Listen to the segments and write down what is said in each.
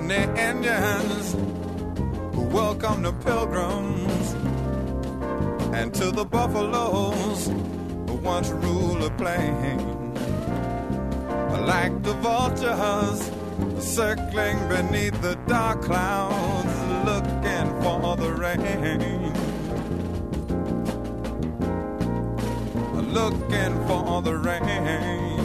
and the Indians who welcome the pilgrims, and to the buffaloes who once ruled the plain. Like the vultures circling beneath the dark clouds, looking for the rain, looking for the rain.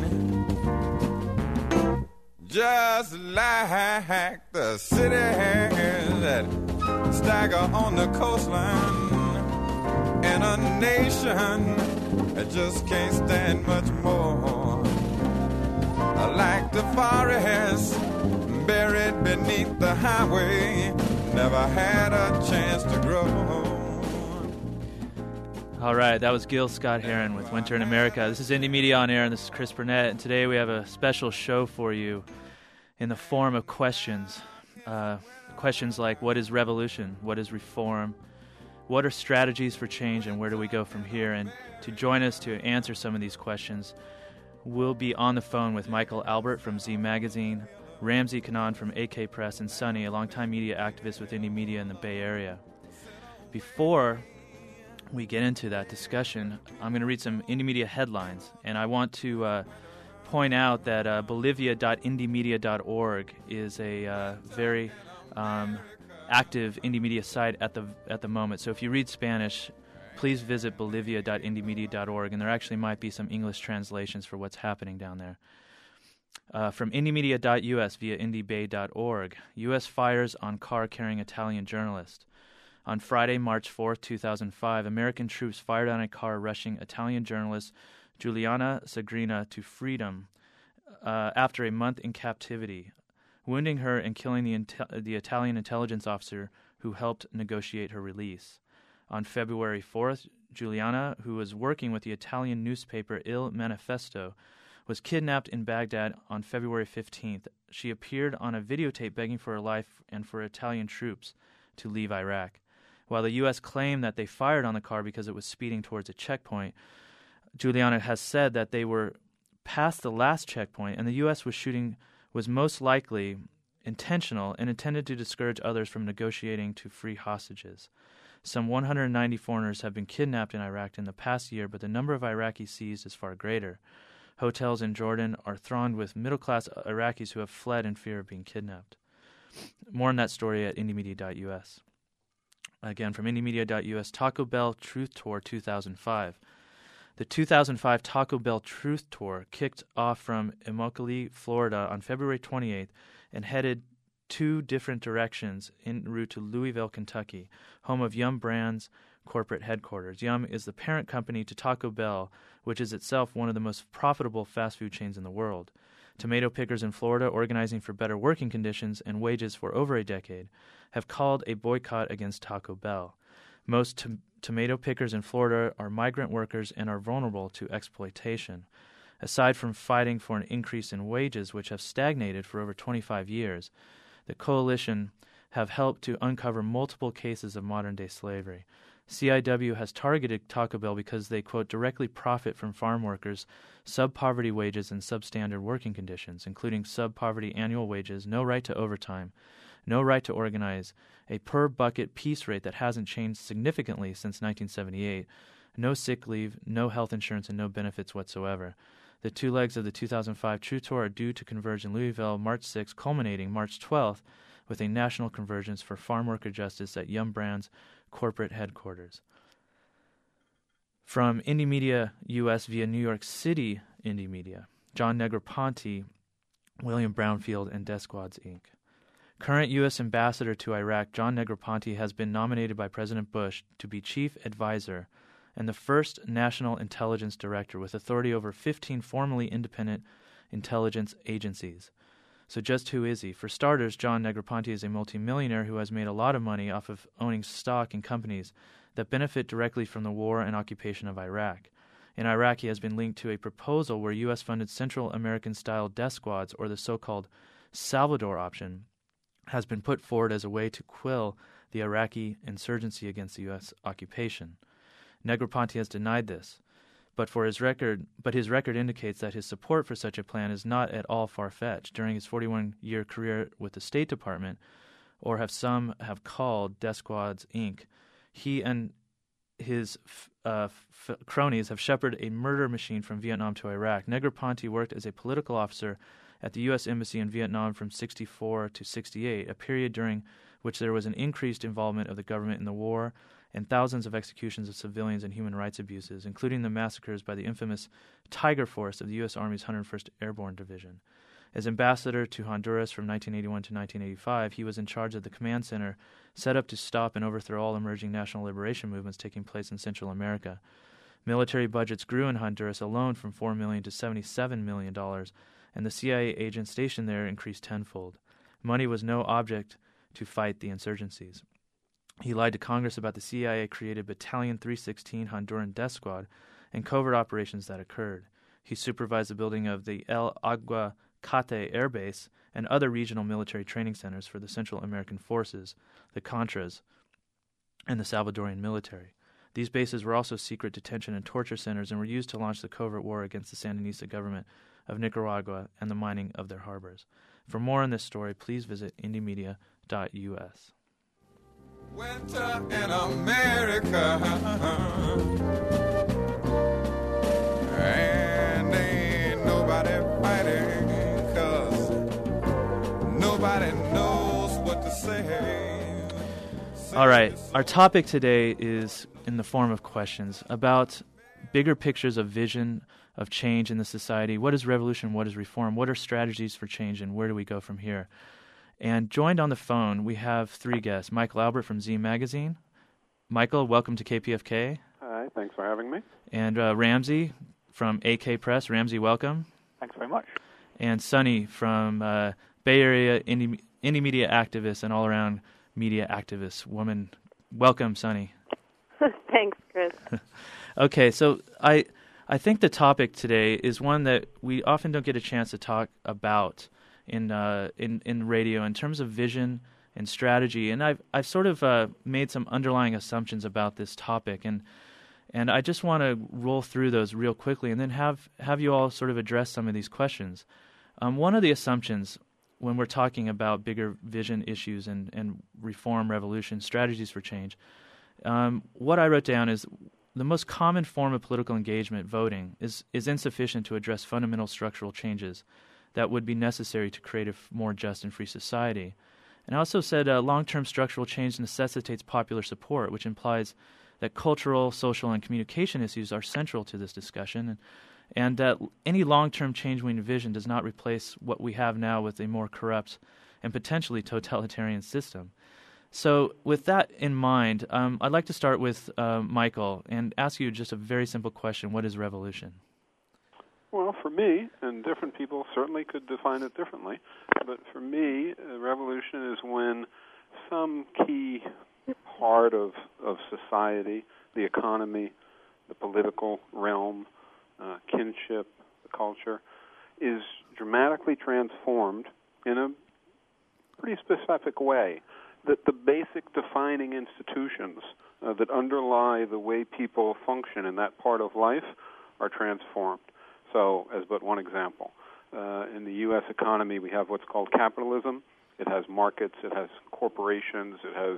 Just like the cities that stagger on the coastline, in a nation that just can't stand much more. Like the forest buried beneath the highway, never had a chance to grow. All right, that was Gil Scott-Heron with Winter in America. This is Indie Media on Air, and this is Chris Burnett. And today we have a special show for you in the form of questions. Questions like, what is revolution? What is reform? What are strategies for change, and where do we go from here? And to join us to answer some of these questions, we'll be on the phone with Michael Albert from Z Magazine, Ramsey Kanaan from AK Press, and Sonny, a longtime media activist with Indie Media in the Bay Area. Before we get into that discussion, I'm going to read some Indie Media headlines, and I want to point out that bolivia.indiemedia.org is a very active Indie Media site at the moment. So if you read Spanish, please visit bolivia.indiemedia.org, and there actually might be some English translations for what's happening down there. From indiemedia.us via indiebay.org, U.S. fires on car carrying Italian journalist. On Friday, March 4th, 2005, American troops fired on a car rushing Italian journalist Giuliana Sagrina to freedom after a month in captivity, wounding her and killing the Italian intelligence officer who helped negotiate her release. On February 4th, Giuliana, who was working with the Italian newspaper Il Manifesto, was kidnapped in Baghdad on February 15th. She appeared on a videotape begging for her life and for Italian troops to leave Iraq. While the U.S. claimed that they fired on the car because it was speeding towards a checkpoint, Giuliana has said that they were past the last checkpoint and the U.S. was most likely intentional and intended to discourage others from negotiating to free hostages. Some 190 foreigners have been kidnapped in Iraq in the past year, but the number of Iraqis seized is far greater. Hotels in Jordan are thronged with middle-class Iraqis who have fled in fear of being kidnapped. More on that story at indiemedia.us. Again, from indiemedia.us, Taco Bell Truth Tour 2005. The 2005 Taco Bell Truth Tour kicked off from Immokalee, Florida on February 28th and headed two different directions en route to Louisville, Kentucky, home of Yum Brands corporate headquarters. Yum is the parent company to Taco Bell, which is itself one of the most profitable fast food chains in the world. Tomato pickers in Florida, organizing for better working conditions and wages for over a decade, have called a boycott against Taco Bell. Most tomato pickers in Florida are migrant workers and are vulnerable to exploitation. Aside from fighting for an increase in wages, which have stagnated for over 25 years, the coalition have helped to uncover multiple cases of modern-day slavery. CIW has targeted Taco Bell because they, quote, directly profit from farm workers, sub-poverty wages, and substandard working conditions, including sub-poverty annual wages, no right to overtime, no right to organize, a per-bucket piece rate that hasn't changed significantly since 1978, no sick leave, no health insurance, and no benefits whatsoever. The two legs of the 2005 True Tour are due to converge in Louisville March 6, culminating March 12th with a national convergence for farm worker justice at Yum Brands corporate headquarters. From Indie Media US via New York City Indie Media, John Negroponte, William Brownfield, and Desquads, Inc. Current U.S. Ambassador to Iraq, John Negroponte, has been nominated by President Bush to be Chief Advisor and the first National Intelligence Director with authority over 15 formerly independent intelligence agencies. So just who is he? For starters, John Negroponte is a multimillionaire who has made a lot of money off of owning stock in companies that benefit directly from the war and occupation of Iraq. In Iraq, he has been linked to a proposal where U.S.-funded Central American-style death squads, or the so-called Salvador option, has been put forward as a way to quell the Iraqi insurgency against the U.S. occupation. Negroponte has denied this, But his record indicates that his support for such a plan is not at all far-fetched. During his 41-year career with the State Department, or some have called Death Squads Inc., he and his cronies have shepherded a murder machine from Vietnam to Iraq. Negroponte worked as a political officer at the U.S. Embassy in Vietnam from 1964 to 1968, a period during which there was an increased involvement of the government in the war and thousands of executions of civilians and human rights abuses, including the massacres by the infamous Tiger Force of the U.S. Army's 101st Airborne Division. As ambassador to Honduras from 1981 to 1985, he was in charge of the command center set up to stop and overthrow all emerging national liberation movements taking place in Central America. Military budgets grew in Honduras alone from $4 million to $77 million, and the CIA agents stationed there increased tenfold. Money was no object to fight the insurgencies. He lied to Congress about the CIA-created Battalion 316 Honduran Death Squad and covert operations that occurred. He supervised the building of the El Aguacate Air Base and other regional military training centers for the Central American Forces, the Contras, and the Salvadorian military. These bases were also secret detention and torture centers and were used to launch the covert war against the Sandinista government of Nicaragua and the mining of their harbors. For more on this story, please visit indiemedia.us. Winter in America, and ain't nobody fighting, 'cause nobody knows what to say. All right, our topic today is in the form of questions about bigger pictures of vision of change in the society. What is revolution? What is reform? What are strategies for change, and where do we go from here? And joined on the phone, we have three guests. Michael Albert from Z Magazine. Michael, welcome to KPFK. Hi, thanks for having me. And Ramsey from AK Press. Ramsey, welcome. Thanks very much. And Sunny from Bay Area indie media activist and all-around media activist woman. Welcome, Sunny. Thanks, Chris. Okay, so I think the topic today is one that we often don't get a chance to talk about in radio in terms of vision and strategy, and I've sort of made some underlying assumptions about this topic, and I just want to roll through those real quickly, and then have you all sort of address some of these questions. One of the assumptions when we're talking about bigger vision issues and reform, revolution, strategies for change, what I wrote down is the most common form of political engagement, voting, is insufficient to address fundamental structural changes that would be necessary to create a more just and free society. And I also said long-term structural change necessitates popular support, which implies that cultural, social, and communication issues are central to this discussion, and that any long-term change we envision does not replace what we have now with a more corrupt and potentially totalitarian system. So with that in mind, I'd like to start with Michael and ask you just a very simple question. What is revolution? Well, for me, and different people certainly could define it differently, but for me, revolution is when some key part of society, the economy, the political realm, kinship, the culture, is dramatically transformed in a pretty specific way. That the basic defining institutions that underlie the way people function in that part of life are transformed. So, as but one example, in the U.S. economy, we have what's called capitalism. It has markets, it has corporations, it has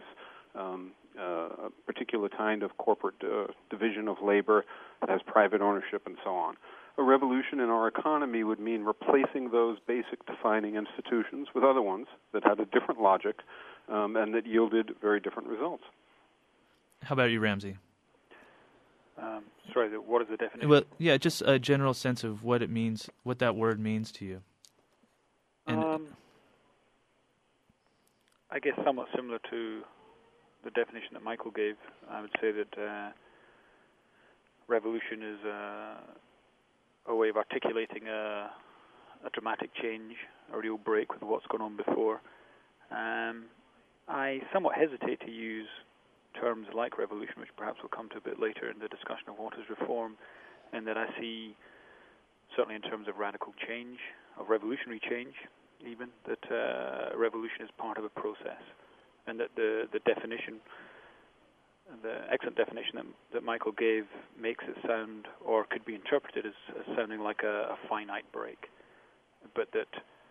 a particular kind of corporate division of labor, it has private ownership, and so on. A revolution in our economy would mean replacing those basic defining institutions with other ones that had a different logic and that yielded very different results. How about you, Ramsey? Sorry, what is the definition? Well, yeah, just a general sense of what it means, what that word means to you. And I guess somewhat similar to the definition that Michael gave. I would say that revolution is a way of articulating a dramatic change, a real break with what's gone on before. I somewhat hesitate to use terms like revolution, which perhaps we'll come to a bit later in the discussion of what is reform, and that I see, certainly in terms of radical change, of revolutionary change even, that revolution is part of a process, and that the definition the excellent definition that Michael gave makes it sound, or could be interpreted as sounding like a finite break. But that,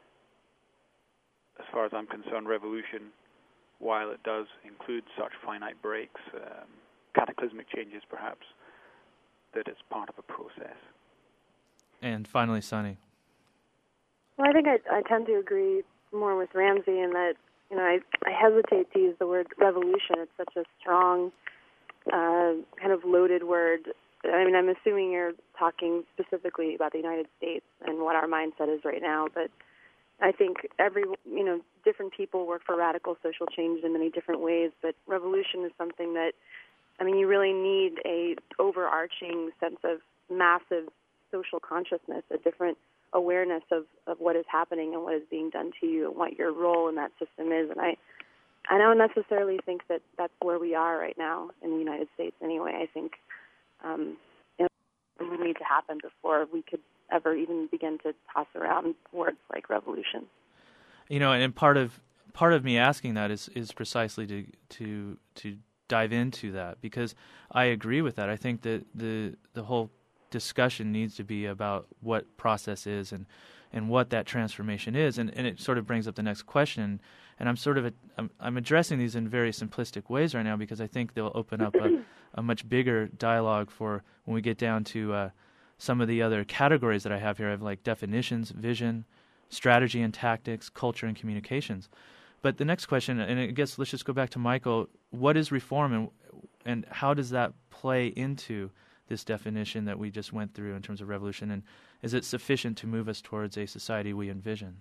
as far as I'm concerned, revolution, while it does include such finite breaks, cataclysmic changes perhaps, that it's part of a process. And finally, Sunny. Well, I think I tend to agree more with Ramsey in that, I hesitate to use the word revolution. It's such a strong, kind of loaded word. I mean, I'm assuming you're talking specifically about the United States and what our mindset is right now, but I think different people work for radical social change in many different ways, but revolution is something that, you really need a overarching sense of massive social consciousness, a different awareness of what is happening and what is being done to you and what your role in that system is. And I don't necessarily think that that's where we are right now in the United States anyway. I think it would need to happen before we could ever even begin to toss around words like revolution. And part of me asking that is precisely to dive into that, because I agree with that. I think that the whole discussion needs to be about what process is and what that transformation is, and it sort of brings up the next question. And I'm addressing these in very simplistic ways right now because I think they'll open up a much bigger dialogue for when we get down to some of the other categories that I have here. I have like definitions, vision, strategy and tactics, culture and communications. But the next question, and I guess let's just go back to Michael, what is reform and how does that play into this definition that we just went through in terms of revolution, and is it sufficient to move us towards a society we envision?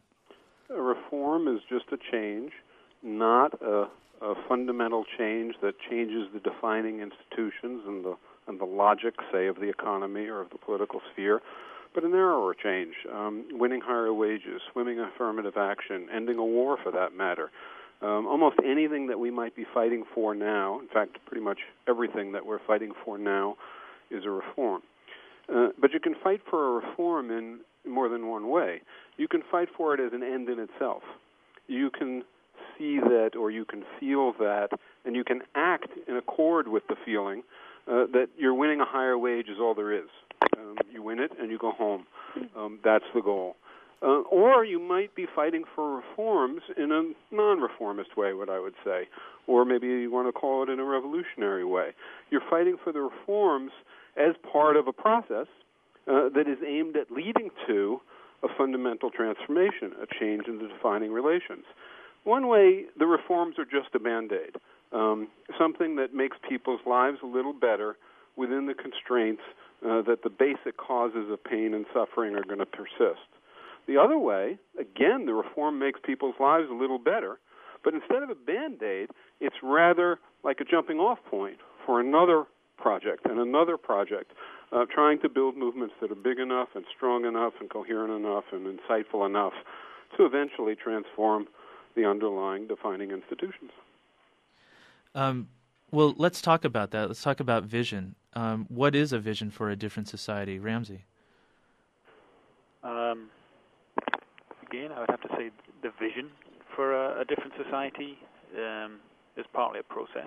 A reform is just a change, not a fundamental change that changes the defining institutions and the logic, say, of the economy or of the political sphere, but a narrower change, winning higher wages, winning affirmative action, ending a war for that matter. Almost anything that we might be fighting for now, in fact, pretty much everything that we're fighting for now is a reform. But you can fight for a reform in more than one way. You can fight for it as an end in itself. You can see that, or you can feel that, and you can act in accord with the feeling that you're winning a higher wage is all there is. You win it and you go home. That's the goal. Or you might be fighting for reforms in a non-reformist way, what I would say. Or maybe you want to call it in a revolutionary way. You're fighting for the reforms as part of a process that is aimed at leading to a fundamental transformation, a change in the defining relations. One way, the reforms are just a Band-Aid, something that makes people's lives a little better within the constraints that the basic causes of pain and suffering are going to persist. The other way, again, the reform makes people's lives a little better, but instead of a Band-Aid, it's rather like a jumping-off point for another project and another project, trying to build movements that are big enough and strong enough and coherent enough and insightful enough to eventually transform the underlying defining institutions. Well, let's talk about that. Let's talk about vision. What is a vision for a different society? Ramsey? Again, I would have to say the vision for a different society is partly a process.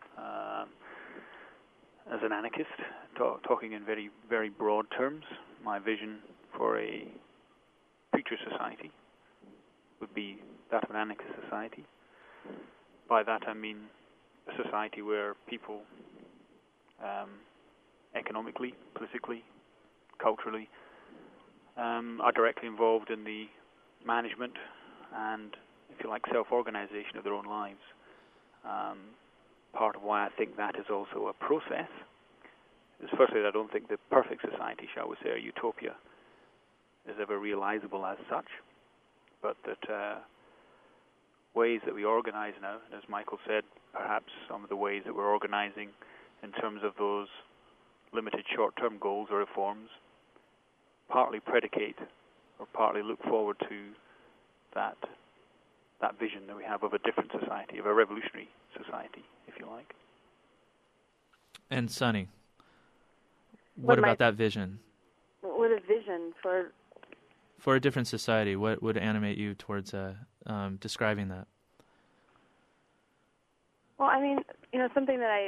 As an anarchist, talking in very, very broad terms, my vision for a future society would be that of an anarchist society. By that I mean a society where people economically, politically, culturally are directly involved in the management and, if you like, self-organization of their own lives. Part of why I think that is also a process is, firstly, that I don't think the perfect society, shall we say, or utopia, is ever realizable as such, but that ways that we organize now, and as Michael said, perhaps some of the ways that we're organizing in terms of those limited short-term goals or reforms, partly predicate or partly look forward to that vision that we have of a different society, of a revolutionary society, if you like. And Sunny, what about that vision? What a vision for a different society? What would animate you towards describing that? Well, I mean, something that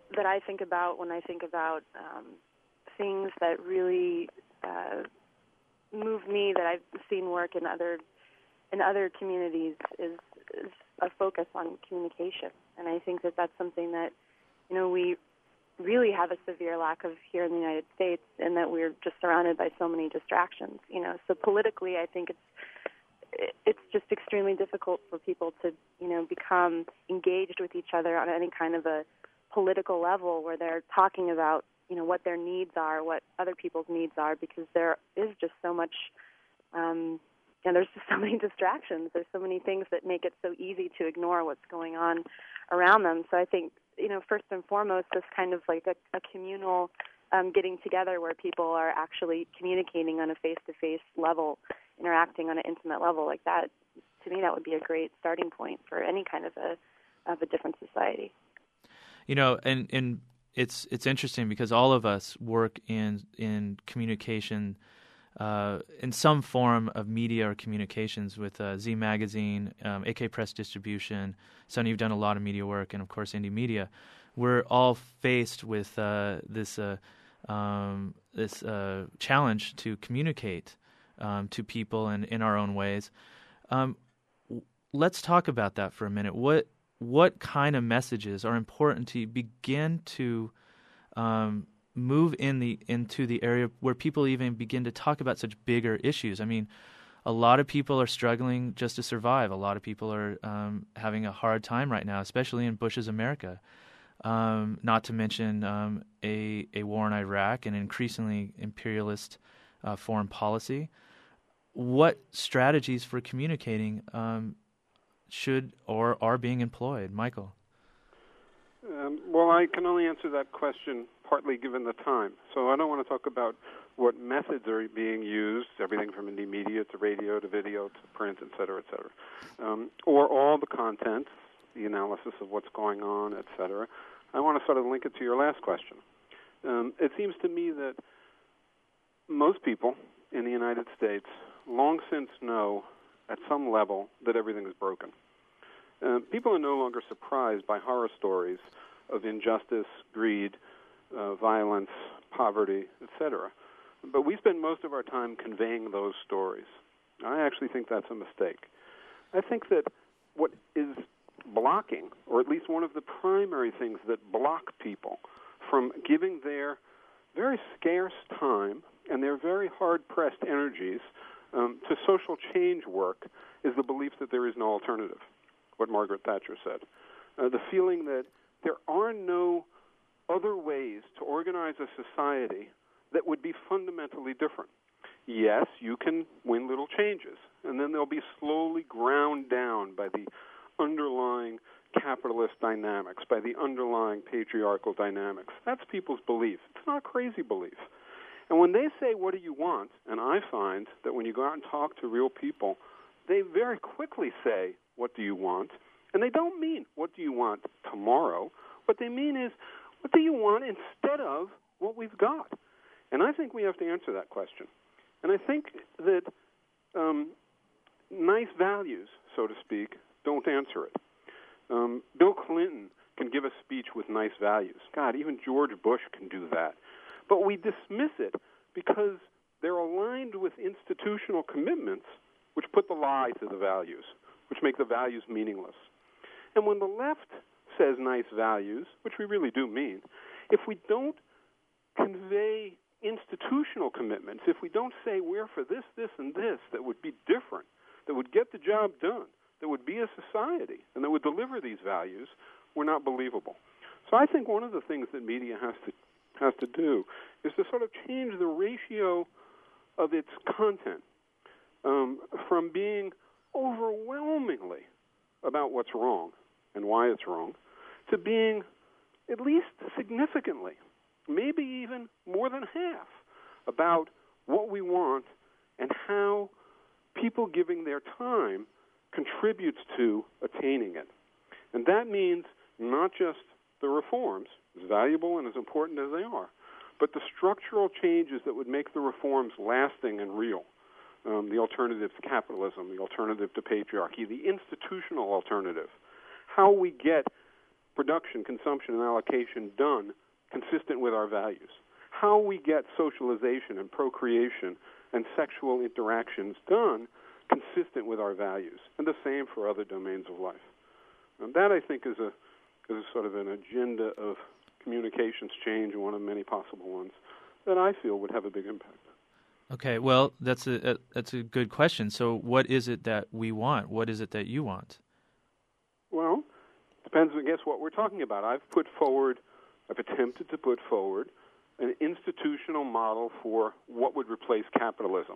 that I think about when I think about things that really move me, that I've seen work in other communities, is a focus on communication. And I think that that's something that, we really have a severe lack of here in the United States, and that we're just surrounded by so many distractions. So politically, I think it's just extremely difficult for people to, become engaged with each other on any kind of a political level where they're talking about, what their needs are, what other people's needs are, because there is just so much, there's just so many distractions. There's so many things that make it so easy to ignore what's going on around them. So I think, first and foremost, this kind of like a communal getting together where people are actually communicating on a face-to-face level, interacting on an intimate level like that, to me, that would be a great starting point for any kind of a different society. And it's interesting because all of us work in communication, in some form of media or communications with Z Magazine, AK Press Distribution. Sonny, you've done a lot of media work, and of course Indie Media. We're all faced with this challenge to communicate to people and in our own ways. Let's talk about that for a minute. What kind of messages are important to begin to move into the area where people even begin to talk about such bigger issues? I mean, a lot of people are struggling just to survive. A lot of people are having a hard time right now, especially in Bush's America. Not to mention a war in Iraq and increasingly imperialist foreign policy. What strategies for communicating should or are being employed? Michael? Well, I can only answer that question partly given the time. So I don't want to talk about what methods are being used, everything from indie media to radio to video to print, et cetera, or all the content, the analysis of what's going on, et cetera. I want to sort of link it to your last question. It seems to me that most people in the United States long since know at some level that everything is broken. People are no longer surprised by horror stories of injustice, greed, violence, poverty, etc. But we spend most of our time conveying those stories. I actually think that's a mistake. I think that what is blocking, or at least one of the primary things that block people from giving their very scarce time and their very hard-pressed energies to social change work is the belief that there is no alternative, what Margaret Thatcher said. The feeling that there are no other ways to organize a society that would be fundamentally different. Yes, you can win little changes, and then they'll be slowly ground down by the underlying capitalist dynamics, by the underlying patriarchal dynamics. That's people's belief. It's not a crazy belief. And when they say, what do you want? And I find that when you go out and talk to real people, they very quickly say, what do you want? And they don't mean, what do you want tomorrow? What they mean is, what do you want instead of what we've got? And I think we have to answer that question. And I think that nice values, so to speak, don't answer it. Bill Clinton can give a speech with nice values. God, even George Bush can do that. But we dismiss it because they're aligned with institutional commitments which put the lie to the values, which make the values meaningless. And when the left says nice values, which we really do mean, if we don't convey institutional commitments, if we don't say we're for this, this, and this that would be different, that would get the job done, that would be a society, and that would deliver these values, we're not believable. So I think one of the things that media has to do is to sort of change the ratio of its content from being overwhelmingly about what's wrong and why it's wrong to being at least significantly, maybe even more than half, about what we want and how people giving their time contributes to attaining it. And that means not just the reforms, as valuable and as important as they are, but the structural changes that would make the reforms lasting and real. The alternative to capitalism, the alternative to patriarchy, the institutional alternative. How we get production, consumption, and allocation done consistent with our values? How we get socialization and procreation and sexual interactions done consistent with our values, and the same for other domains of life. And that, I think, is a sort of an agenda of communications change, one of many possible ones, that I feel would have a big impact. Okay, well, that's a good question. So what is it that we want? What is it that you want? Well, depends, I guess, what we're talking about. I've attempted to put forward an institutional model for what would replace capitalism.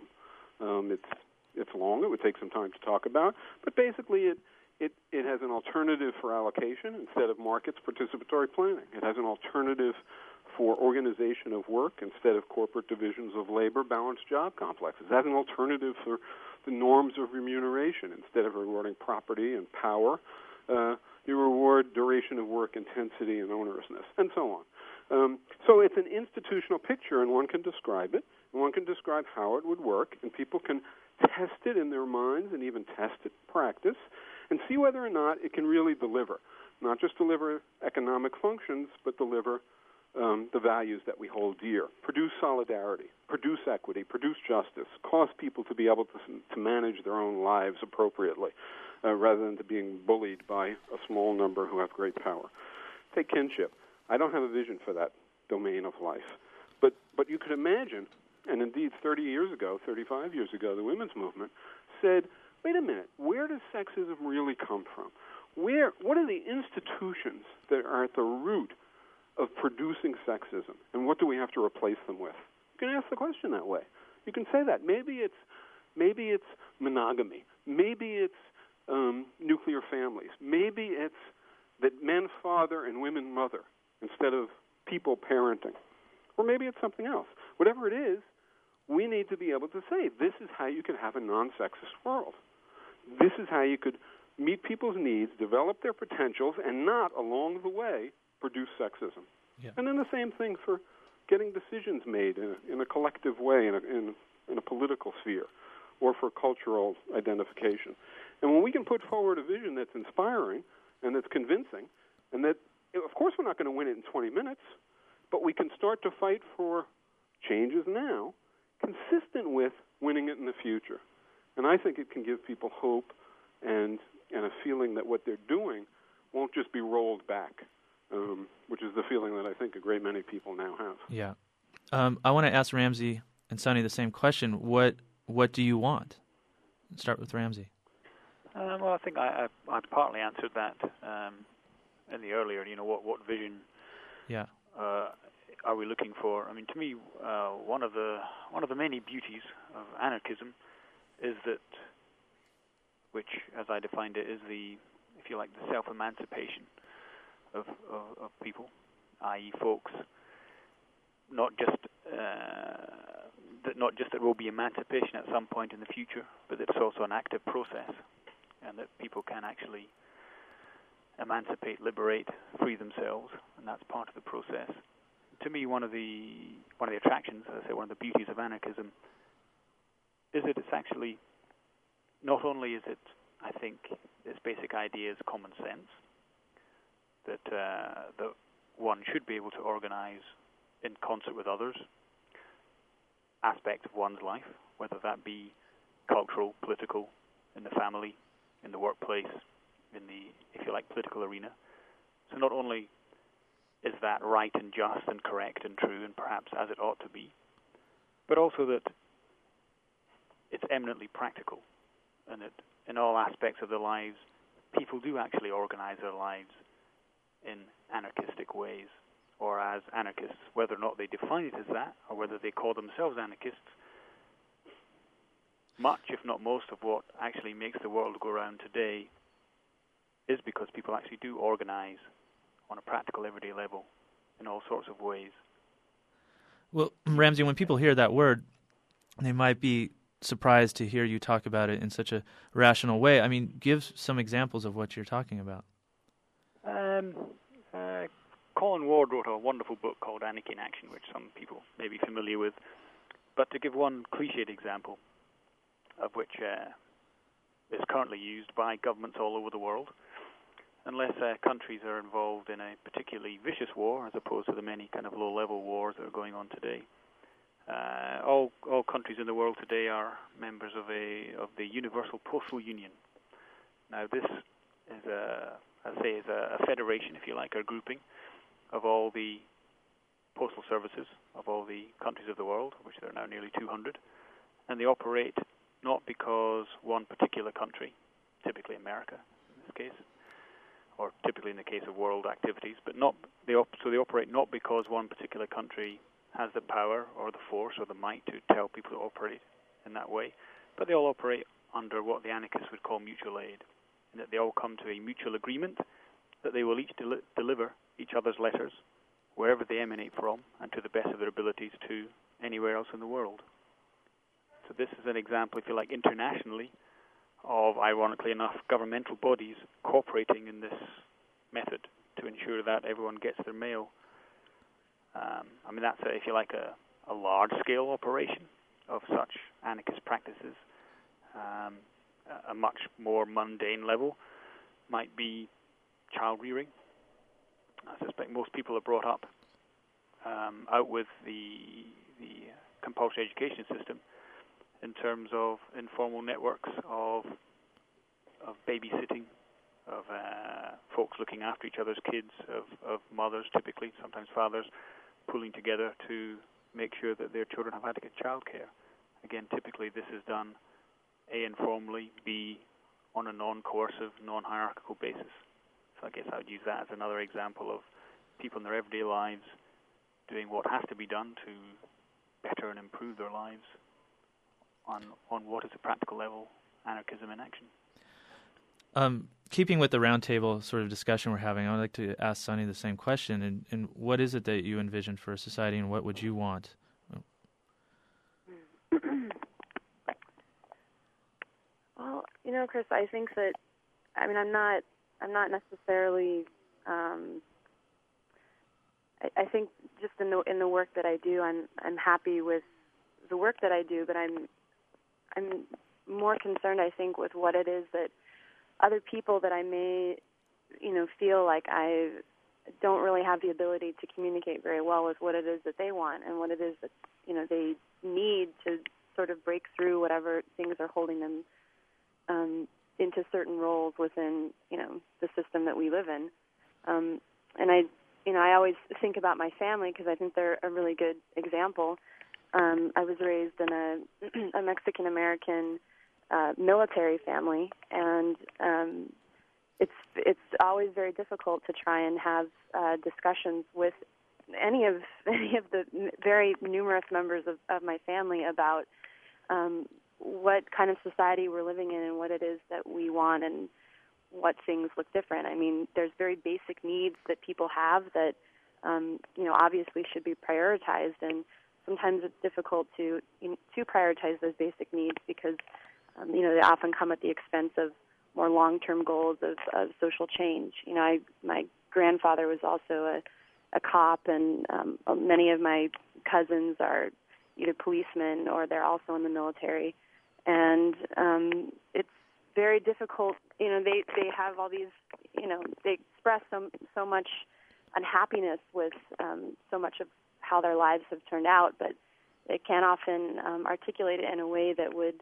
It's long. It would take some time to talk about. But basically, it has an alternative for allocation instead of markets, participatory planning. It has an alternative for organization of work instead of corporate divisions of labor, balanced job complexes. It has an alternative for the norms of remuneration. Instead of rewarding property and power, you reward duration of work, intensity, and onerousness, and so on. So it's an institutional picture, and one can describe it, and one can describe how it would work, and people can test it in their minds and even test it in practice and see whether or not it can really deliver, not just deliver economic functions, but deliver the values that we hold dear, produce solidarity, produce equity, produce justice, cause people to be able to manage their own lives appropriately rather than to being bullied by a small number who have great power. Take kinship. I don't have a vision for that domain of life. But you could imagine, and indeed 30 years ago, 35 years ago, the women's movement said, wait a minute, where does sexism really come from? What are the institutions that are at the root of producing sexism, and what do we have to replace them with? You can ask the question that way. You can say that. Maybe it's monogamy. Maybe it's nuclear families. Maybe it's that men father and women mother instead of people parenting. Or maybe it's something else. Whatever it is, we need to be able to say, this is how you can have a non-sexist world. This is how you could meet people's needs, develop their potentials, and not, along the way, produce sexism. Yeah. And then the same thing for getting decisions made in a collective way, in a political sphere, or for cultural identification. And when we can put forward a vision that's inspiring and that's convincing, and that, of course, we're not going to win it in 20 minutes, but we can start to fight for changes now consistent with winning it in the future. And I think it can give people hope and a feeling that what they're doing won't just be rolled back, which is the feeling that I think a great many people now have. Yeah. I want to ask Ramsey and Sonny the same question. What do you want? Let's start with Ramsey. Well, I think I partly answered that in the earlier. What vision? Yeah. Are we looking for? I mean, to me, one of the many beauties of anarchism is that, which, as I defined it, is the, if you like, the self-emancipation of people, i.e., folks. Not just that there will be emancipation at some point in the future, but it's also an active process, and that people can actually emancipate, liberate, free themselves, and that's part of the process. To me, one of the attractions, as I say, one of the beauties of anarchism is that it's actually, not only is it, I think, its basic idea is common sense, that one should be able to organize in concert with others aspects of one's life, whether that be cultural, political, in the family, in the workplace, in the, if you like, political arena. So not only is that right and just and correct and true and perhaps as it ought to be, but also that it's eminently practical, and that in all aspects of their lives, people do actually organize their lives in anarchistic ways, or as anarchists, whether or not they define it as that, or whether they call themselves anarchists. Much, if not most, of what actually makes the world go round today is because people actually do organize on a practical, everyday level in all sorts of ways. Well, Ramsey, when people hear that word, they might be surprised to hear you talk about it in such a rational way. I mean, give some examples of what you're talking about. Colin Ward wrote a wonderful book called Anarchy in Action, which some people may be familiar with. But to give one cliched example, of which is currently used by governments all over the world, unless countries are involved in a particularly vicious war, as opposed to the many kind of low-level wars that are going on today. All countries in the world today are members of the Universal Postal Union. Now, this is a federation, if you like, or grouping of all the postal services of all the countries of the world, which there are now nearly 200, and they operate not because one particular country, typically America in this case, or typically in the case of world activities, but they operate not because one particular country has the power or the force or the might to tell people to operate in that way, but they all operate under what the anarchists would call mutual aid, and that they all come to a mutual agreement that they will each deliver each other's letters wherever they emanate from and to the best of their abilities to anywhere else in the world. So this is an example, if you like, internationally of, ironically enough, governmental bodies cooperating in this method to ensure that everyone gets their mail. I mean, that's, if you like, a large-scale operation of such anarchist practices. A much more mundane level might be child rearing. I suspect most people are brought up out with the compulsory education system in terms of informal networks of babysitting, of folks looking after each other's kids, of mothers typically, sometimes fathers, pulling together to make sure that their children have adequate childcare. Again, typically this is done A, informally, B, on a non-coercive, non-hierarchical basis. So I guess I would use that as another example of people in their everyday lives doing what has to be done to better and improve their lives on what is a practical level anarchism in action. Keeping with the roundtable sort of discussion we're having, I would like to ask Sunny the same question. And what is it that you envision for a society, and what would you want? Well, Chris, I think that, I'm not necessarily. I think just in the work that I do, I'm happy with the work that I do, but I'm more concerned, I think, with what it is that other people that I may, feel like I don't really have the ability to communicate very well with what it is that they want and what it is that, they need to sort of break through whatever things are holding them into certain roles within, the system that we live in. And I always think about my family because I think they're a really good example. I was raised in a Mexican-American military family, and it's always very difficult to try and have discussions with any of the very numerous members of my family about what kind of society we're living in and what it is that we want and what things look different. I mean, there's very basic needs that people have that, obviously should be prioritized, and sometimes it's difficult to prioritize those basic needs because, they often come at the expense of more long-term goals of social change. My grandfather was also a cop, and many of my cousins are either policemen or they're also in the military. And it's very difficult. They have all these, they express so much unhappiness with so much of how their lives have turned out, but they can't often articulate it in a way that would,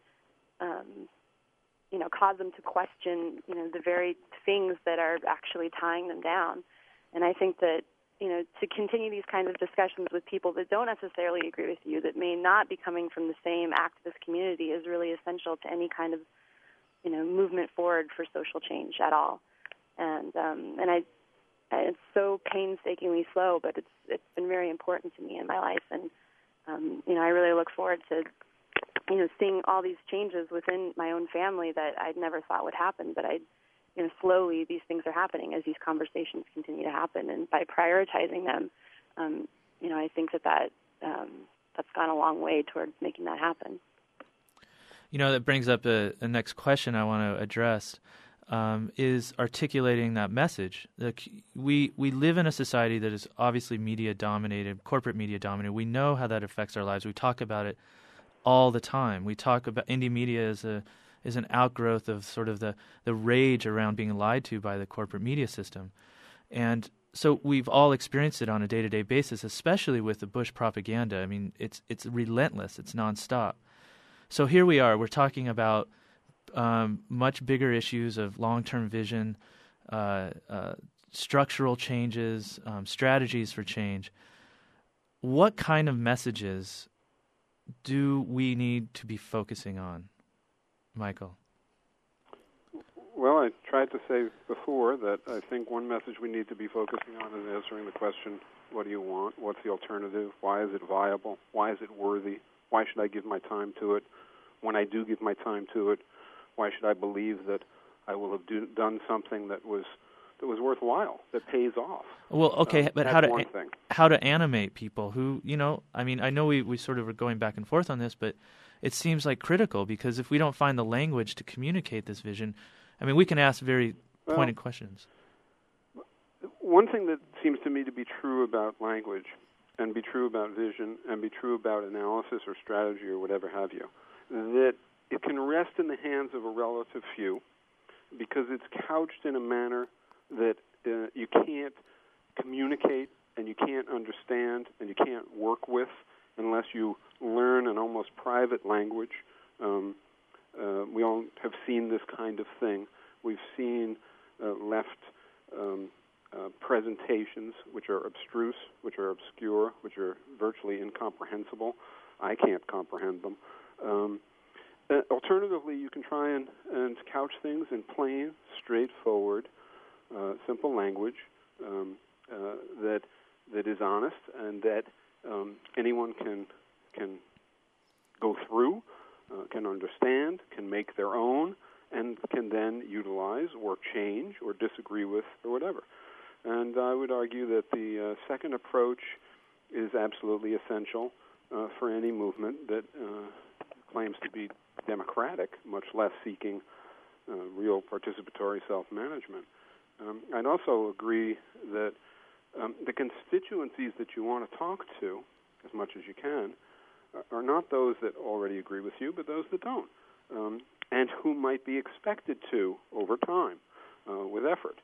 cause them to question, the very things that are actually tying them down. And I think that, to continue these kinds of discussions with people that don't necessarily agree with you, that may not be coming from the same activist community, is really essential to any kind of, movement forward for social change at all. And it's so painstakingly slow, but it's been very important to me in my life. And, I really look forward to, seeing all these changes within my own family that I'd never thought would happen, but slowly these things are happening as these conversations continue to happen. And by prioritizing them, I think that's gone a long way towards making that happen. That brings up a next question I want to address, is articulating that message. We live in a society that is obviously media-dominated, corporate media-dominated. We know how that affects our lives. We talk about it all the time. We talk about indie media is an outgrowth of sort of the rage around being lied to by the corporate media system. And so we've all experienced it on a day-to-day basis, especially with the Bush propaganda. I mean, it's relentless. It's nonstop. So here we are. We're talking about much bigger issues of long-term vision, structural changes, strategies for change. What kind of messages do we need to be focusing on, Michael? Well, I tried to say before that I think one message we need to be focusing on is answering the question, what do you want? What's the alternative? Why is it viable? Why is it worthy? Why should I give my time to it? When I do give my time to it, why should I believe that I will have done something that was worthwhile, that pays off? Well, okay, but that's how to animate people who, I mean, I know we sort of are going back and forth on this, but it seems like critical, because if we don't find the language to communicate this vision, I mean, we can ask very pointed questions. One thing that seems to me to be true about language and be true about vision and be true about analysis or strategy or whatever have you, that it can rest in the hands of a relative few because it's couched in a manner that you can't communicate and you can't understand and you can't work with unless you learn an almost private language. We all have seen this kind of thing. We've seen left presentations which are abstruse, which are obscure, which are virtually incomprehensible. I can't comprehend them. Alternatively, you can try and couch things in plain, straightforward, simple language that is honest and that anyone can go through, can understand, can make their own, and can then utilize or change or disagree with or whatever. And I would argue that the second approach is absolutely essential for any movement that claims to be democratic, much less seeking real participatory self-management. I'd also agree that the constituencies that you want to talk to, as much as you can, are not those that already agree with you, but those that don't, and who might be expected to over time with effort.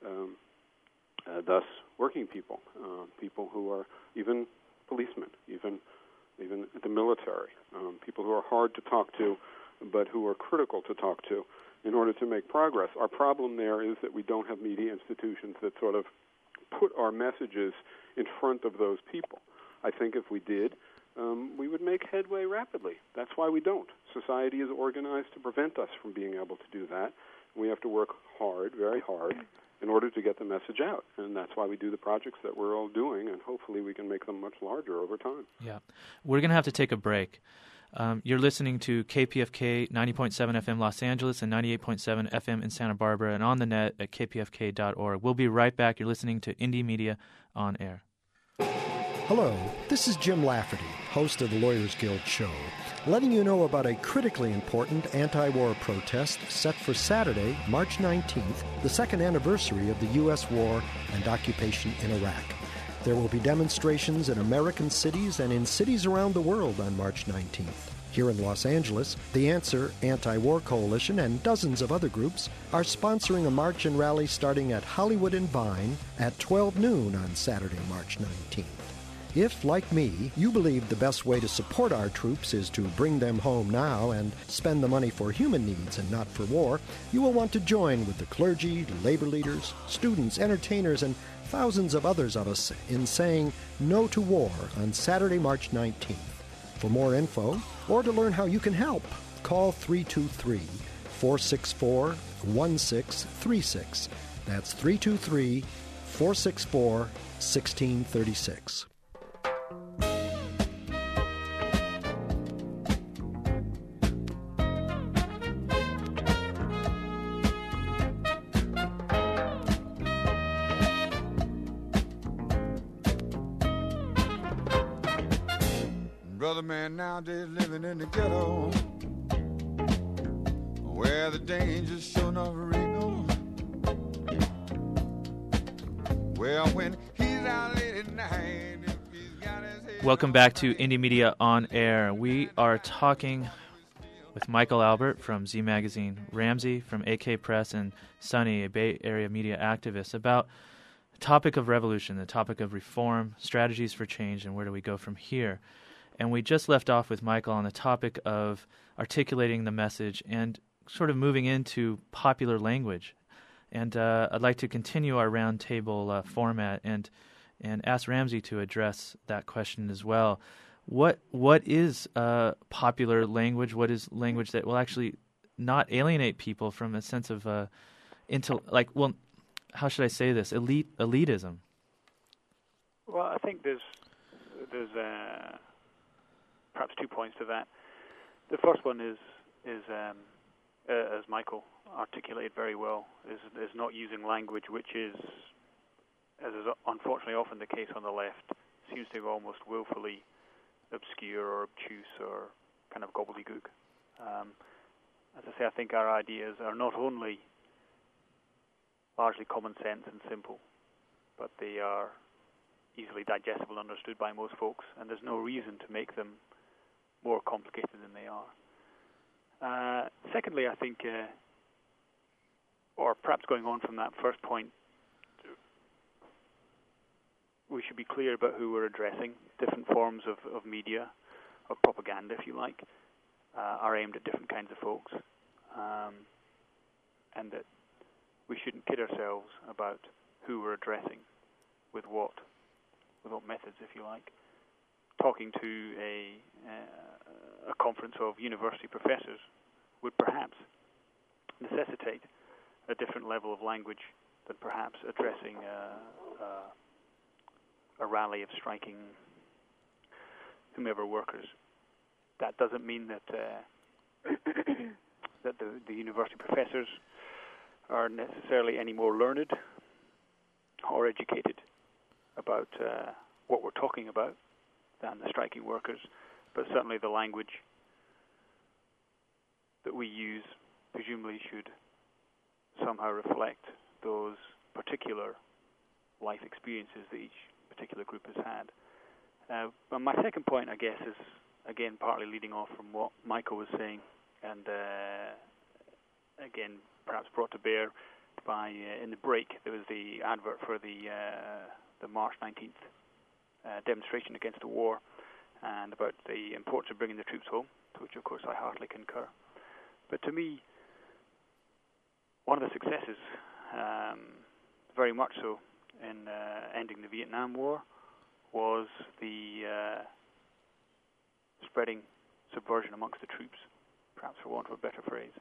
Thus, working people, people who are even policemen, even the military, people who are hard to talk to, but who are critical to talk to in order to make progress. Our problem there is that we don't have media institutions that sort of put our messages in front of those people. I think if we did, we would make headway rapidly. That's why we don't. Society is organized to prevent us from being able to do that. We have to work hard, very hard, in order to get the message out. And that's why we do the projects that we're all doing, and hopefully we can make them much larger over time. Yeah. We're going to have to take a break. You're listening to KPFK 90.7 FM Los Angeles and 98.7 FM in Santa Barbara and on the net at kpfk.org. We'll be right back. You're listening to Indie Media On Air. Hello, this is Jim Lafferty, host of the Lawyers Guild Show, letting you know about a critically important anti-war protest set for Saturday, March 19th, the second anniversary of the U.S. war and occupation in Iraq. There will be demonstrations in American cities and in cities around the world on March 19th. Here in Los Angeles, the Answer Anti-War Coalition and dozens of other groups are sponsoring a march and rally starting at Hollywood and Vine at 12 noon on Saturday, March 19th. If, like me, you believe the best way to support our troops is to bring them home now and spend the money for human needs and not for war, you will want to join with the clergy, labor leaders, students, entertainers, and thousands of others of us in saying no to war on Saturday, March 19th. For more info, or to learn how you can help, call 323-464-1636. That's 323-464-1636. Brother man nowadays living in the ghetto, where the danger's sure enough real. Well, when he's out late at night, if he's got his head. Welcome back to Indie Media On Air. We are talking with Michael Albert from Z Magazine, Ramsey from AK Press, and Sonny, a Bay Area media activist, about the topic of revolution, the topic of reform, strategies for change, and where do we go from here. And we just left off with Michael on the topic of articulating the message and sort of moving into popular language. And I'd like to continue our roundtable format and ask Ramsey to address that question as well. What is popular language? What is language that will actually not alienate people from a sense of how should I say this? Elitism. Well, I think there's perhaps 2 points to that. The first one is as Michael articulated very well, is not using language which is, as is unfortunately often the case on the left, seems to be almost willfully obscure or obtuse or kind of gobbledygook. As I say, I think our ideas are not only largely common sense and simple, but they are easily digestible and understood by most folks, and there's no reason to make them more complicated than they are. Secondly, I think, or perhaps going on from that first point, we should be clear about who we're addressing. Different forms of media, of propaganda, if you like, are aimed at different kinds of folks, and that we shouldn't kid ourselves about who we're addressing with what methods, if you like. Talking to a conference of university professors would perhaps necessitate a different level of language than perhaps addressing a rally of striking whomever workers. That doesn't mean that that the university professors are necessarily any more learned or educated about what we're talking about than the striking workers, but certainly the language that we use presumably should somehow reflect those particular life experiences that each particular group has had. But my second point, I guess, is again partly leading off from what Michael was saying, and again perhaps brought to bear by in the break there was the advert for the March 19th demonstration against the war, and about the importance of bringing the troops home, to which of course I heartily concur. But to me, one of the successes, very much so, in ending the Vietnam War was the spreading subversion amongst the troops, perhaps for want of a better phrase.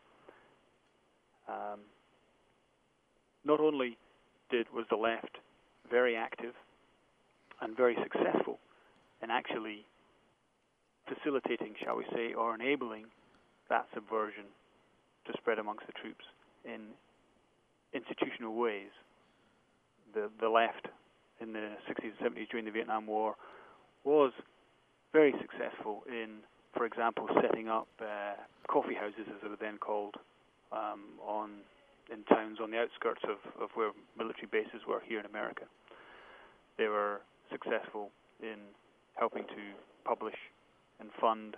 Not only was the left very active and very successful in actually facilitating, shall we say, or enabling that subversion to spread amongst the troops in institutional ways. The left in the 60s and 70s during the Vietnam War was very successful in, for example, setting up coffee houses, as they were then called, in towns on the outskirts of where military bases were here in America. They were successful in helping to publish and fund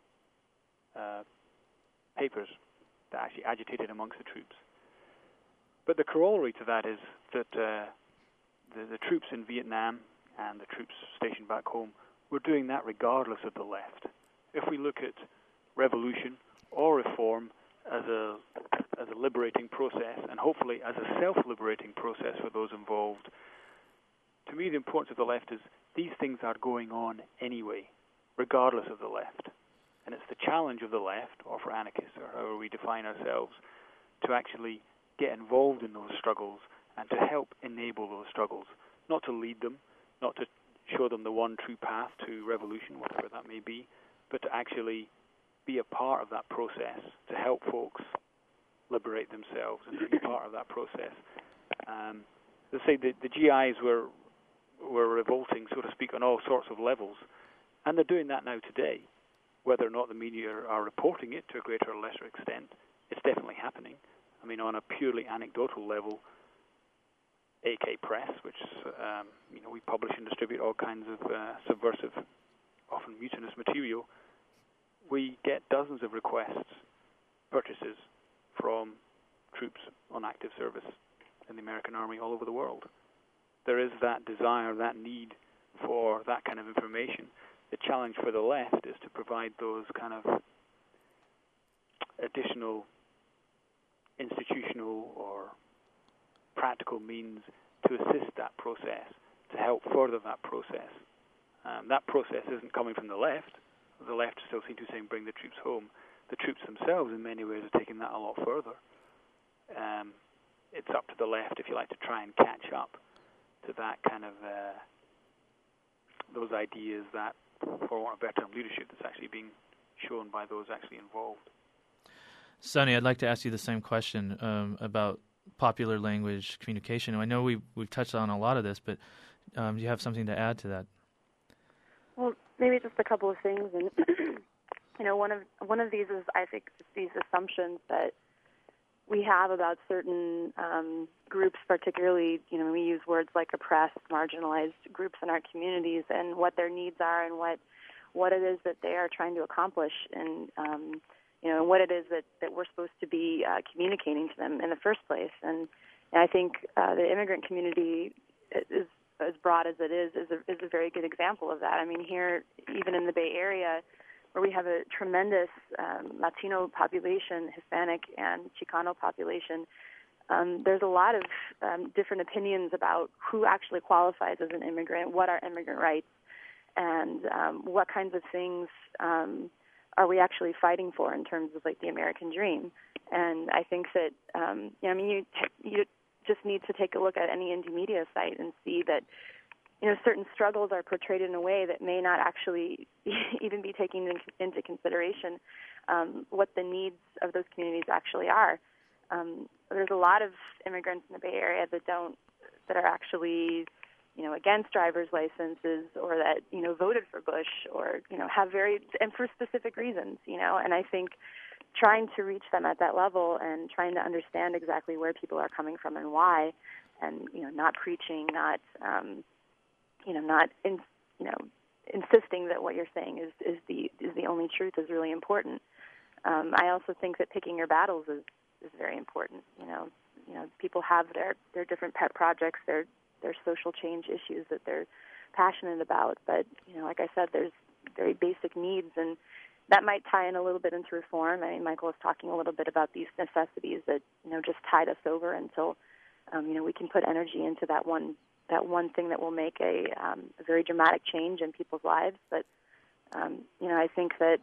papers that actually agitated amongst the troops. But the corollary to that is that the troops in Vietnam and the troops stationed back home were doing that regardless of the left. If we look at revolution or reform as a liberating process, and hopefully as a self-liberating process for those involved, to me the importance of the left is these things are going on anyway, regardless of the left. And it's the challenge of the left, or for anarchists, or however we define ourselves, to actually get involved in those struggles and to help enable those struggles, not to lead them, not to show them the one true path to revolution, whatever that may be, but to actually be a part of that process, to help folks liberate themselves and to be part of that process. Let's say the GIs were revolting, so to speak, on all sorts of levels, and they're doing that now today. Whether or not the media are reporting it to a greater or lesser extent, it's definitely happening. I mean, on a purely anecdotal level, AK Press, which we publish and distribute all kinds of subversive, often mutinous material, we get dozens of requests purchases from troops on active service in the American Army all over the world. There is that desire, that need for that kind of information. The challenge for the left is to provide those kind of additional institutional or practical means to assist that process, to help further that process. That process isn't coming from the left. The left still seem to be saying bring the troops home. The troops themselves in many ways are taking that a lot further. It's up to the left, if you like, to try and catch up to that kind of those ideas that, for want of better term, leadership that's actually being shown by those actually involved. Sonny, I'd like to ask you the same question about popular language communication. I know we've touched on a lot of this, but do you have something to add to that? Well, maybe just a couple of things, and one of these is, I think, these assumptions that we have about certain groups, particularly, we use words like oppressed, marginalized groups in our communities, and what their needs are, and what it is that they are trying to accomplish, and what it is that we're supposed to be communicating to them in the first place. And I think the immigrant community is, as broad as it is a very good example of that. I mean, here, even in the Bay Area, where we have a tremendous Latino population, Hispanic and Chicano population, there's a lot of different opinions about who actually qualifies as an immigrant, what are immigrant rights, and what kinds of things are we actually fighting for in terms of like the American dream. And I think that, you just need to take a look at any Indymedia site and see that, certain struggles are portrayed in a way that may not actually even be taking into consideration what the needs of those communities actually are. There's a lot of immigrants in the Bay Area that are actually, against driver's licenses, or that, voted for Bush, or, have and for specific reasons, and I think trying to reach them at that level and trying to understand exactly where people are coming from and why, and, not preaching, not insisting that what you're saying is the only truth is really important. I also think that picking your battles is very important. People have their different pet projects, their social change issues that they're passionate about, but like I said, there's very basic needs, and that might tie in a little bit into reform. I mean, Michael was talking a little bit about these necessities that just tide us over until we can put energy into that one thing that will make a very dramatic change in people's lives. But I think that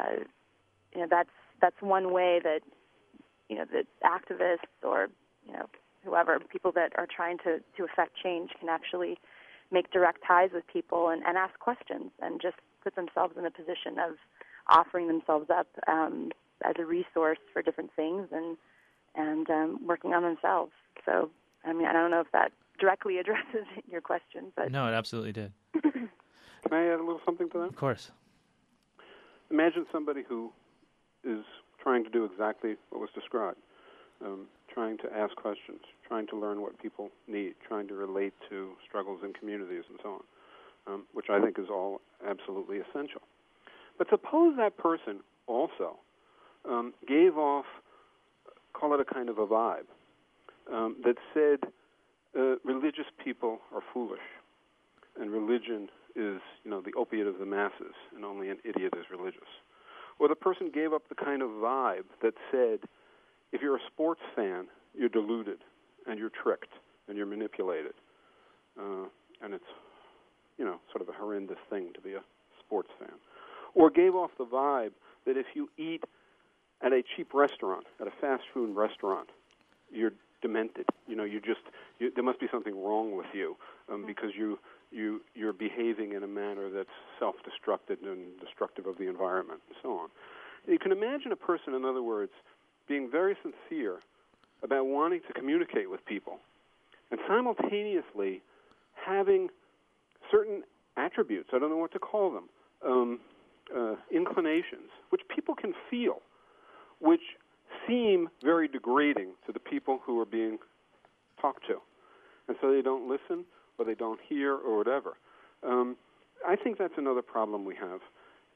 that's one way that that activists or whoever, people that are trying to affect change, can actually make direct ties with people and ask questions and just put themselves in a position of offering themselves up as a resource for different things and working on themselves. So, I mean, I don't know if that directly addresses your question, but no, it absolutely did. Can I add a little something to that? Of course. Imagine somebody who is trying to do exactly what was described, trying to ask questions, trying to learn what people need, trying to relate to struggles in communities and so on, which I think is all absolutely essential. But suppose that person also gave off, call it a kind of a vibe, that said religious people are foolish, and religion is, the opiate of the masses, and only an idiot is religious. Or the person gave up the kind of vibe that said, if you're a sports fan, you're deluded, and you're tricked, and you're manipulated. And it's, sort of a horrendous thing to be a sports fan. Or gave off the vibe that if you eat at a cheap restaurant, at a fast food restaurant, you're demented. There must be something wrong with you because you're behaving in a manner that's self-destructive and destructive of the environment, and so on. You can imagine a person, in other words, being very sincere about wanting to communicate with people, and simultaneously having certain attributes, I don't know what to call them, inclinations, which people can feel, which seem very degrading to the people who are being talked to. And so they don't listen, or they don't hear, or whatever. I think that's another problem we have.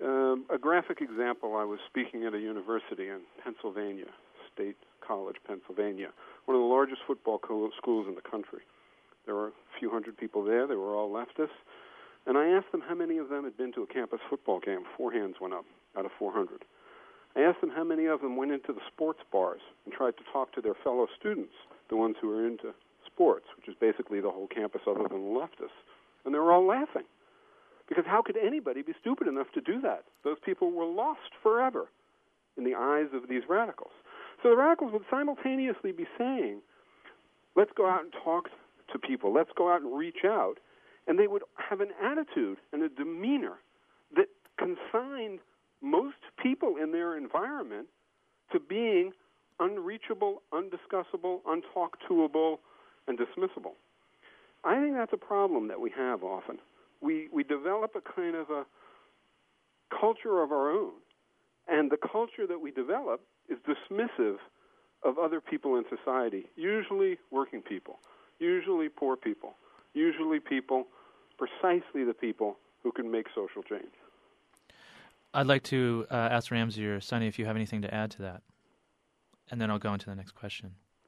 A graphic example, I was speaking at a university in Pennsylvania, State College, Pennsylvania, one of the largest football schools in the country. There were a few hundred people there. They were all leftists. And I asked them how many of them had been to a campus football game. 4 hands went up out of 400. I asked them how many of them went into the sports bars and tried to talk to their fellow students, the ones who were into sports, which is basically the whole campus other than the leftists. And they were all laughing. Because how could anybody be stupid enough to do that? Those people were lost forever in the eyes of these radicals. So the radicals would simultaneously be saying, let's go out and talk to people, let's go out and reach out, and they would have an attitude and a demeanor that consigned most people in their environment to being unreachable, undiscussable, untalk-toable, and dismissible. I think that's a problem that we have often. We develop a kind of a culture of our own, and the culture that we develop is dismissive of other people in society, usually working people, usually poor people, usually people, precisely the people who can make social change. I'd like to ask Ramsey or Sonny if you have anything to add to that, and then I'll go into the next question.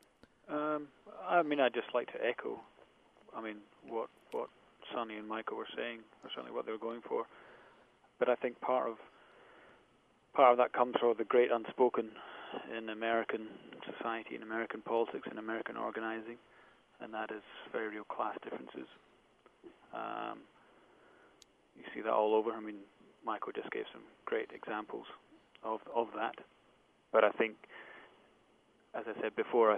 I'd just like to echo, what Sonny and Michael were saying, or certainly what they were going for. But I think part of that comes from the great unspoken in American society, in American politics, in American organizing, and that is very real class differences. You see that all over. Michael just gave some great examples of that. But I think, as I said before,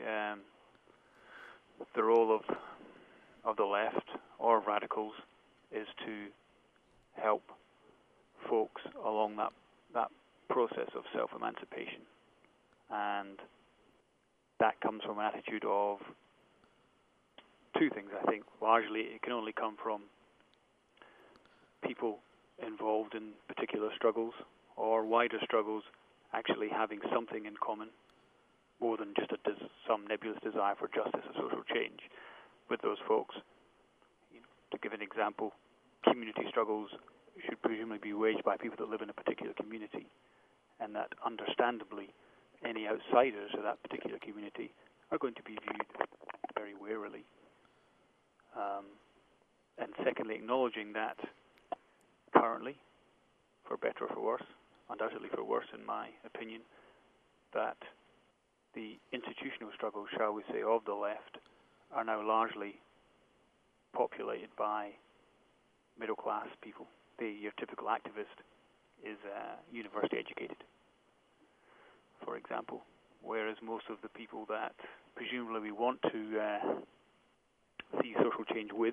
the role of the left or radicals is to help folks along that process of self-emancipation. And that comes from an attitude of two things, I think. Largely, it can only come from people involved in particular struggles or wider struggles actually having something in common more than just some nebulous desire for justice or social change with those folks. To give an example, community struggles should presumably be waged by people that live in a particular community, and that understandably any outsiders of that particular community are going to be viewed very warily. And secondly, acknowledging that currently, for better or for worse, undoubtedly for worse in my opinion, that the institutional struggles, shall we say, of the left are now largely populated by middle-class people. Your typical activist is university educated, for example, whereas most of the people that presumably we want to see social change with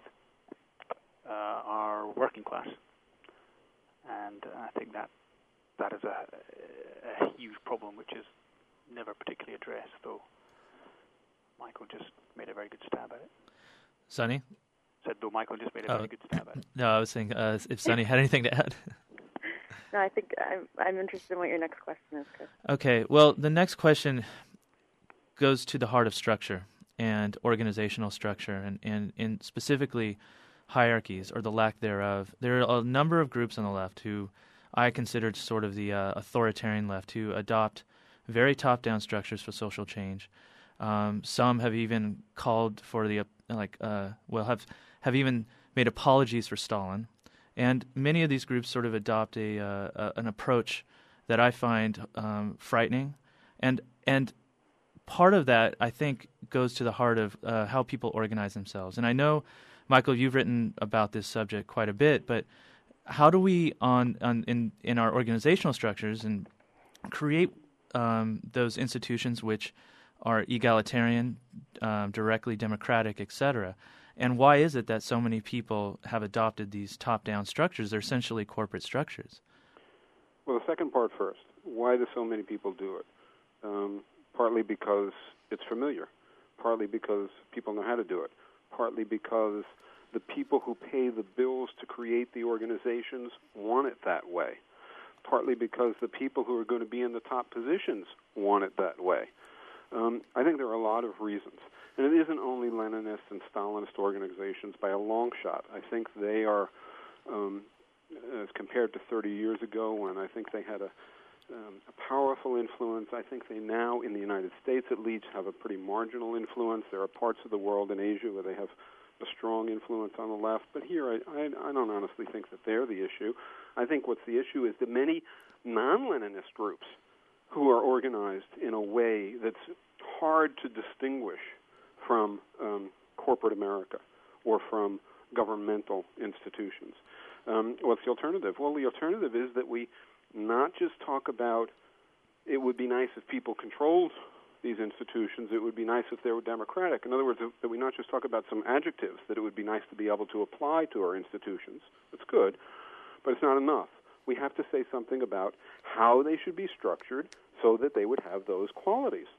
are working class. And I think that is a huge problem which is never particularly addressed, though Michael just made a very good stab at it. Sonny? Said though Michael just made a very good stab at it. No, I was saying if Sonny had anything to add. No, I think I'm interested in what your next question is, Chris. Okay, well, the next question goes to the heart of structure and organizational structure and specifically hierarchies or the lack thereof. There are a number of groups on the left who I considered sort of the authoritarian left who adopt very top-down structures for social change. Some have even called for the have even made apologies for Stalin, and many of these groups sort of adopt an approach that I find frightening, and part of that I think goes to the heart of how people organize themselves. And I know, Michael, you've written about this subject quite a bit, but how do we in our organizational structures and create those institutions which are egalitarian, directly democratic, etc.? And why is it that so many people have adopted these top-down structures? They're essentially corporate structures. Well, the second part first. Why do so many people do it? Partly because it's familiar, partly because people know how to do it, partly because the people who pay the bills to create the organizations want it that way, partly because the people who are going to be in the top positions want it that way. I think there are a lot of reasons. And it isn't only Leninist and Stalinist organizations by a long shot. I think they are as compared to 30 years ago when I think they had a powerful influence. I think they now, in the United States at least, have a pretty marginal influence. There are parts of the world in Asia where they have a strong influence on the left, but here I don't honestly think that they're the issue. I think what's the issue is the many non-Leninist groups who are organized in a way that's hard to distinguish from corporate America or from governmental institutions. What's the alternative? Well, the alternative is that we not just talk about it would be nice if people controlled these institutions, it would be nice if they were democratic. In other words, that we not just talk about some adjectives, that it would be nice to be able to apply to our institutions. That's good, but it's not enough. We have to say something about how they should be structured so that they would have those qualities.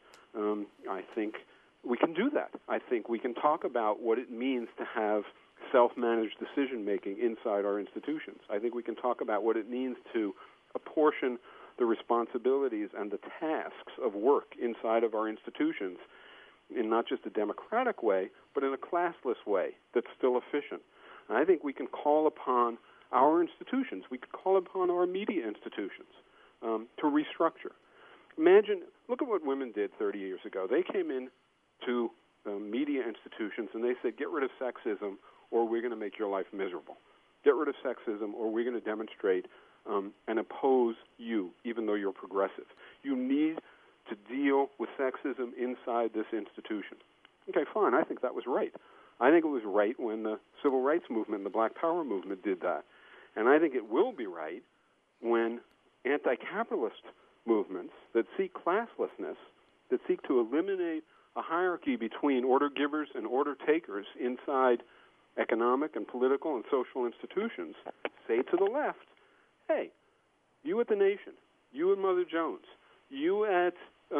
I think we can do that. I think we can talk about what it means to have self-managed decision-making inside our institutions. I think we can talk about what it means to apportion the responsibilities and the tasks of work inside of our institutions in not just a democratic way, but in a classless way that's still efficient. And I think we can call upon our institutions, we could call upon our media institutions to restructure. Imagine, look at what women did 30 years ago. They came in to media institutions and they said, get rid of sexism or we're going to make your life miserable. Get rid of sexism or we're going to demonstrate and oppose you, even though you're progressive. You need to deal with sexism inside this institution. Okay, fine. I think that was right. I think it was right when the Civil Rights Movement and the Black Power Movement did that. And I think it will be right when anti-capitalist movements that seek classlessness, that seek to eliminate a hierarchy between order givers and order takers inside economic and political and social institutions, say to the left, hey, you at The Nation, you at Mother Jones, you at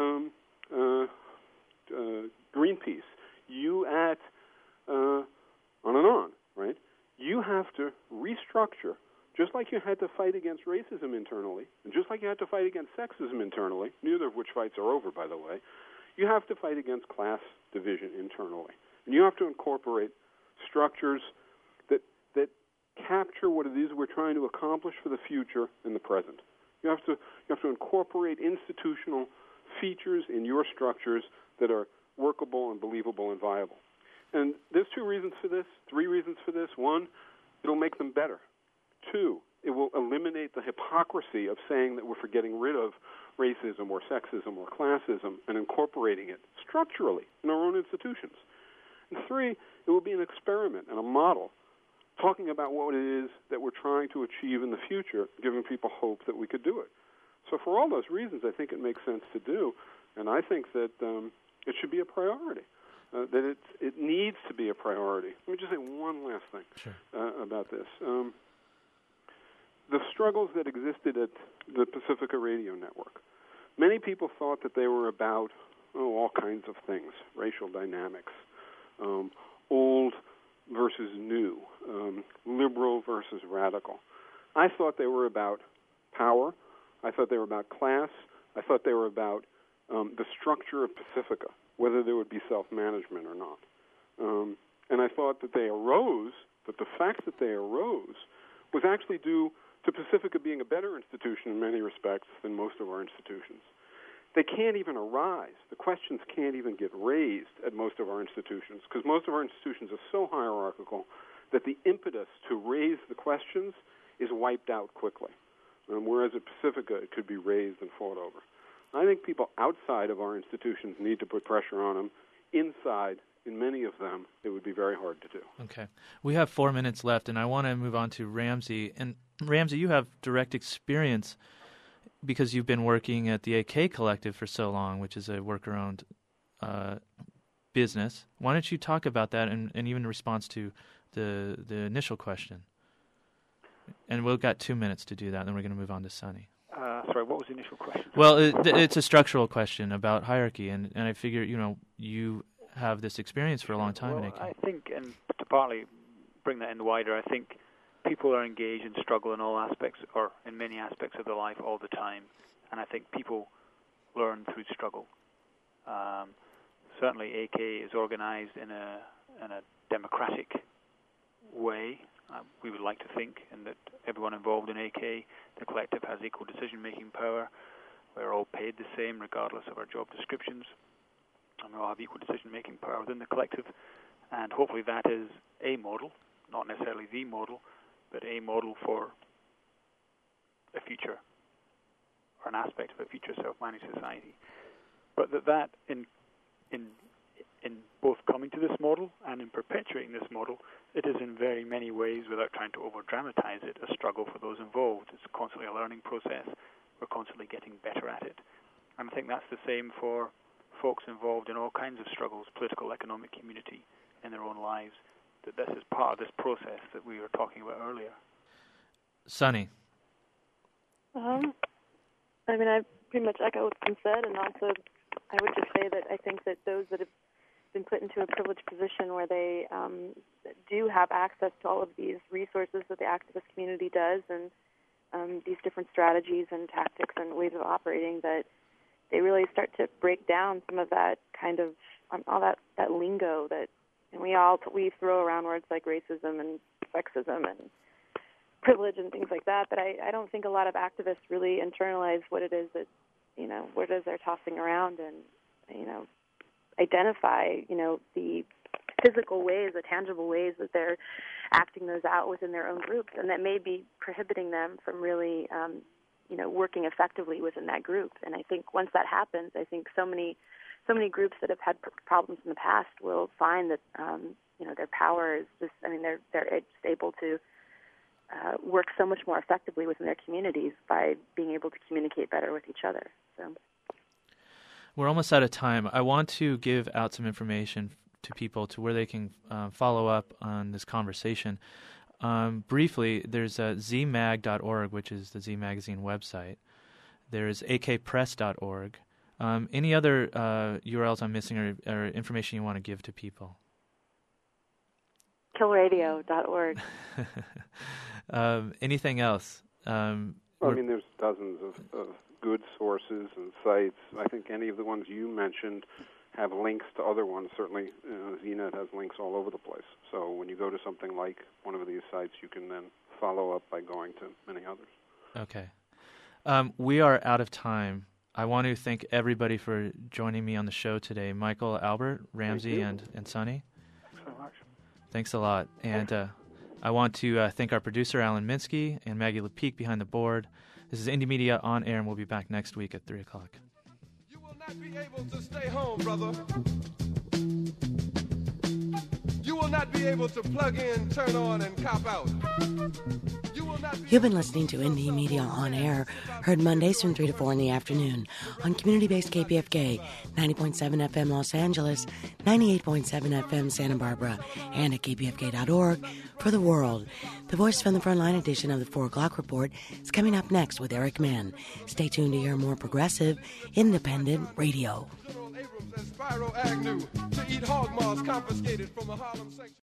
Greenpeace, you at on and on, right? You have to restructure, just like you had to fight against racism internally, and just like you had to fight against sexism internally, neither of which fights are over, by the way, you have to fight against class division internally. And you have to incorporate structures that capture what it is we're trying to accomplish for the future and the present. You have to incorporate institutional features in your structures that are workable and believable and viable. And there's three reasons for this. One, it'll make them better. Two, it will eliminate the hypocrisy of saying that we're getting rid of racism or sexism or classism and incorporating it structurally in our own institutions. And three, it will be an experiment and a model talking about what it is that we're trying to achieve in the future, giving people hope that we could do it. So for all those reasons, I think it makes sense to do, and I think that it should be a priority, that it needs to be a priority. Let me just say one last thing about this. The struggles that existed at the Pacifica Radio Network, many people thought that they were about all kinds of things, racial dynamics, old versus new, liberal versus radical. I thought they were about power. I thought they were about class. I thought they were about the structure of Pacifica, whether there would be self-management or not. And I thought that the fact that they arose was actually due to Pacifica being a better institution in many respects than most of our institutions. They can't even arise. The questions can't even get raised at most of our institutions because most of our institutions are so hierarchical that the impetus to raise the questions is wiped out quickly, whereas at Pacifica it could be raised and fought over. I think people outside of our institutions need to put pressure on them. Inside, in many of them, it would be very hard to do. Okay. We have 4 minutes left, and I want to move on to Ramsey. And Ramsey, you have direct experience because you've been working at the AK Collective for so long, which is a worker-owned business. Why don't you talk about that and even in response to the initial question? And we've got 2 minutes to do that, then we're going to move on to Sonny. Sorry, what was the initial question? Well, it's a structural question about hierarchy, and I figure, you have this experience for a long time in AK. I think, and to partly bring that in wider, I think people are engaged in struggle in all aspects, or in many aspects of their life all the time, and I think people learn through struggle. Certainly AK is organized in a democratic way, We would like to think, and that everyone involved in AK, the collective, has equal decision-making power. We're all paid the same regardless of our job descriptions, and we all have equal decision-making power within the collective. And hopefully that is a model, not necessarily the model, but a model for a future, or an aspect of a future self-managed society. But that in both coming to this model and in perpetuating this model, it is in very many ways, without trying to over-dramatize it, a struggle for those involved. It's constantly a learning process. We're constantly getting better at it. And I think that's the same for folks involved in all kinds of struggles, political, economic, community, in their own lives, that this is part of this process that we were talking about earlier. Sunny. I mean, I pretty much echo what's been said, and also I would just say that I think that those that have been put into a privileged position where they do have access to all of these resources that the activist community does, and these different strategies and tactics and ways of operating, that they really start to break down some of that kind of all that lingo that, and we throw around words like racism and sexism and privilege and things like that, but I don't think a lot of activists really internalize what it is that, what it is they're tossing around, and, identify, the physical ways, the tangible ways that they're acting those out within their own groups, and that may be prohibiting them from really, working effectively within that group. And I think once that happens, I think so many groups that have had problems in the past will find that, their power is just, they're just able to work so much more effectively within their communities by being able to communicate better with each other. So, we're almost out of time. I want to give out some information to people to where they can follow up on this conversation. Briefly, there's zmag.org, which is the Z Magazine website. There's akpress.org. Any other URLs I'm missing or information you want to give to people? Killradio.org. Anything else? There's dozens of good sources and sites. I think any of the ones you mentioned have links to other ones. Certainly, ZNet has links all over the place. So when you go to something like one of these sites, you can then follow up by going to many others. Okay. We are out of time. I want to thank everybody for joining me on the show today. Michael, Albert, Ramsey, and Sunny. Thanks so much. Thanks a lot. And I want to thank our producer, Alan Minsky, and Maggie Lepeak behind the board. This is Indie Media On Air, and we'll be back next week at 3 o'clock. You will not be able to stay home, brother. You will not be able to plug in, turn on, and cop out. You've been listening to Indie Media On Air, heard Mondays from 3 to 4 in the afternoon on community-based KPFK, 90.7 FM Los Angeles, 98.7 FM Santa Barbara, and at kpfk.org for the world. The Voice from the Frontline edition of the 4 o'clock report is coming up next with Eric Mann. Stay tuned to hear more progressive, independent radio. General Abrams and Spyro Agnew to eat hog maws confiscated from a Harlem section.